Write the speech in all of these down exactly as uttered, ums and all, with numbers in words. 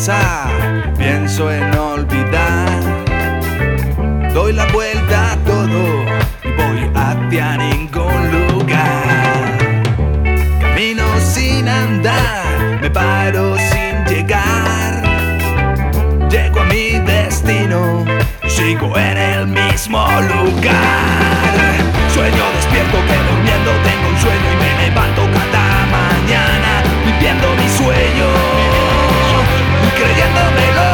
pensar, pienso en olvidar. Doy la vuelta a todo y voy hacia ningún lugar. Camino sin andar, me paro sin llegar. Llego a mi destino y sigo en el mismo lugar. Sueño despierto que durmiendo tengo un sueño y me levanto cada mañana viviendo mi sueño y creyéndomelo,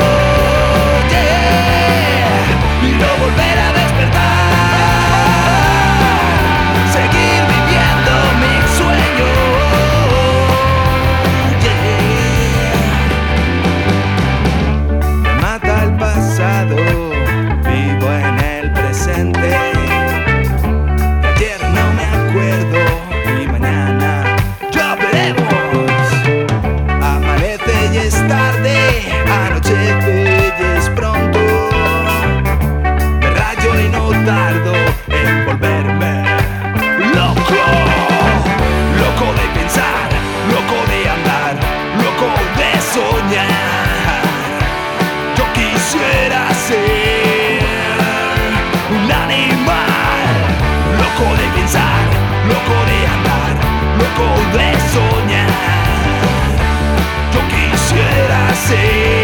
yeah, y no volver a despertar, seguir viviendo mi sueño, yeah. Me mata el pasado, vivo en el presente. Anochece y es pronto, me rayo y no tardo en volverme loco. Loco de pensar, loco de andar, loco de soñar. Yo quisiera ser un animal. Loco de pensar, loco de andar, loco de soñar. Yo quisiera ser